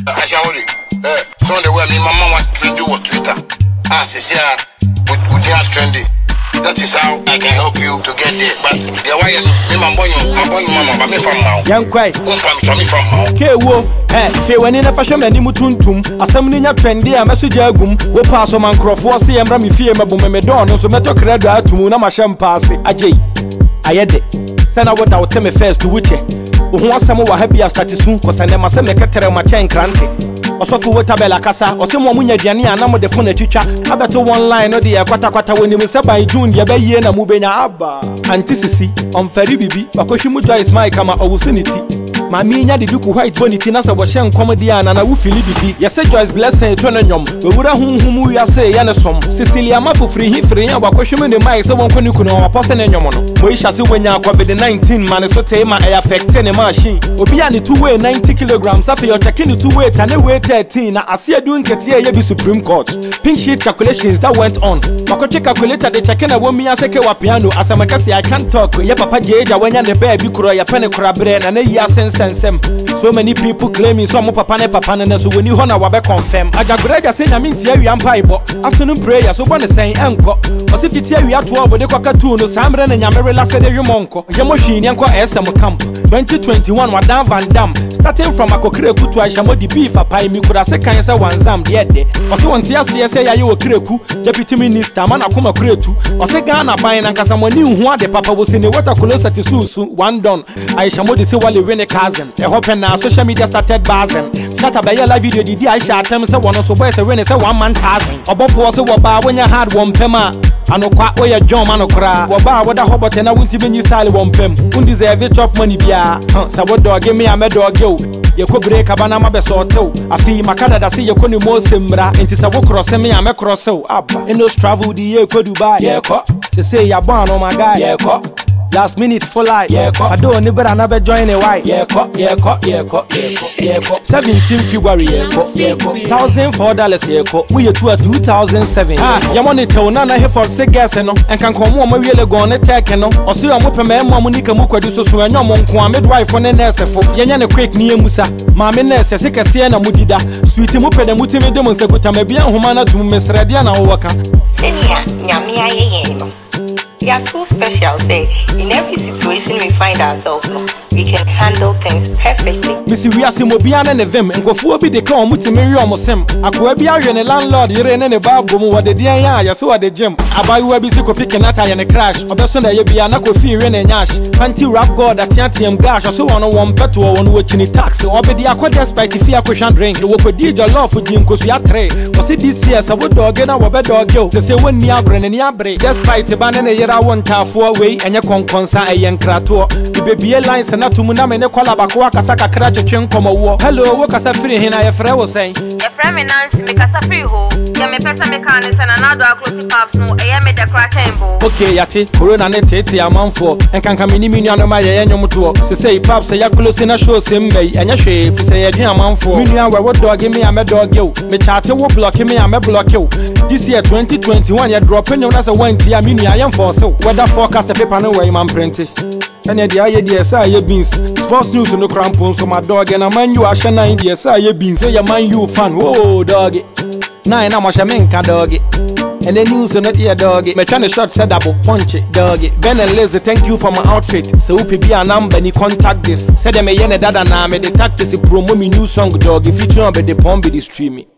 Ashawori. So the way me mama want trendy on Twitter. Sisia, would you have trendy? That is how I can help you to get there. But the way me mama, but me from now. Young quite. From now. Okay, wo. Fe when in a fashion many mutuntum. Assembling your trendy, a message agum. We pass on man Crawford, see and Rami Fear, me don. So metal credit to Muna Masham pass it. Ajay. I had it. Send out what I would tell me first to which. Who wants some more happy as that is soon, cause I never send a cater my chain cranky. Also for Watabella Casa, or some woman Yania, and I'm the phone teacher. I better one line or the Aquata when you said by June, Yabe and Mubena Abba. Antisisi, on Ferry Bibi, Bakoshimuja is my kama or vicinity. My meaning the Duke White Bonity Nasa was sham comedian and I will feel it. Yes, Joyce blessing Tonanium, the Buddha whom we are say Yanasom, Cecilia Mafu free, Bakoshiman the mice, so one can you know, person and Yomono. Moisha see when you are COVID-19 man, so take my affect any machine. Obiani 2-way 90 kilograms after you're checking the 2-way and a weight 13. I see you doing Katia Yabi Supreme Court. Pink sheet calculations that went on. Makoche calculator the checking a woman as a piano as a macasi. I can't talk. Ya papa Jaja when you're the baby kura ya penny brain and a year sense. So many people claiming some papa and so when you honor wabe confirm. I got great saying I mean Thierry and Pibo. Afternoon prayer so one is saying anchor. But if it's Thierry at 12 with the cockatoon, Samran and Yamere last day you monko. Yamoshi Yanko SM camp 2021 Madame Van Dam. Starting from a Kokureku to Ashamodi beef a pie, me could have said cancer one zam the day. Or so on TSA, you were Kureku, Deputy Minister, Manakuma Kuretu, or say Ghana buying and Casamon knew who the papa was in the water closer to Susu, one done. I Shamodi say while you win a cousin. A hope and now social media started buzzing. Shut up by your live video, did I shot them? So one of the boys when it's a 1 man thousand. Or both was a waba when you had one pema. I know quite where your John Manokra, Waba, what a hobot and I won't even use Sally one pem. Who deserve it chop money, Bia? So what dog give me a medal go? You could break a banana besoto. I feel my Canada see you couldn't more simbra. Into a walk cross me, I'm a cross so up. In those travel the year could Dubai. Yeah, they say you're born on my guy. Yeah, last minute for life. Yeah, I don't never another join a white. Yeah, 17 February. Yeah, $1,004. Yeah, we are to a 2007. You want to tell Nana here for sick gas and can come on. We really going to take no. Or see, I'm open my Monica Muka do so. And your mom, midwife on the nurse for Yana quick near Musa. Mamma nurse, a sick as Siena Mudida. Sweetie Mupa, the Mutim Demons, a good time, maybe a humana to Miss Radiana Waka. Senia, Yamia. We are so special, say, in every situation we find ourselves, we can handle things perfectly. Missy, we are Simobian and Vim, and go for be the come with Mary almost him. I could be a landlord, you're in a babu, what the dear ya saw at the gym. I buy you a busy coffee canata and a crash, or the Sunday you be an aqua fear in a yash. Panty rap god at Yantium gash, or so on one petrol on watching it tax, or be the aqua despite if you question drink. You will put your love for Jim Cosiatre. Was it this year? I would dog and our bed dog yo. To say when Niabren and Yabre, despite the banana year I want half away and your conconsa a young crator. The baby lines and not to Munam and the Colabacua Casaka Cratchin come a war. Hello, what a free hin I was saying. Your friend Nancy make us a free hole. You may pass a mechanics and another close pops no a made a crack temple. Okay, Yati, Corona Nete, a month for and can come in million of my annual to say pops a close in a show sim bay and your shave say a dear month for. Million where what dog give me a med dog you. Me charter will block me a med block you. This year 2021 you're dropping your as a 1 year mini I am for so. Weather forecast a paper no way man printed. And the idea say beans. Sports news no crampons so my dog and a man you are shana idea say beans. Say your man you fan. Whoa doggy. Nine I'm a shamenka doggy. And the news are not here doggy. Me trying to short set up punch it doggy. Ben and Liz thank you for my outfit. So who be a number ni contact this. Said them a yene dada na me the tactics promo me new song doggy featuring on the pombi the streaming.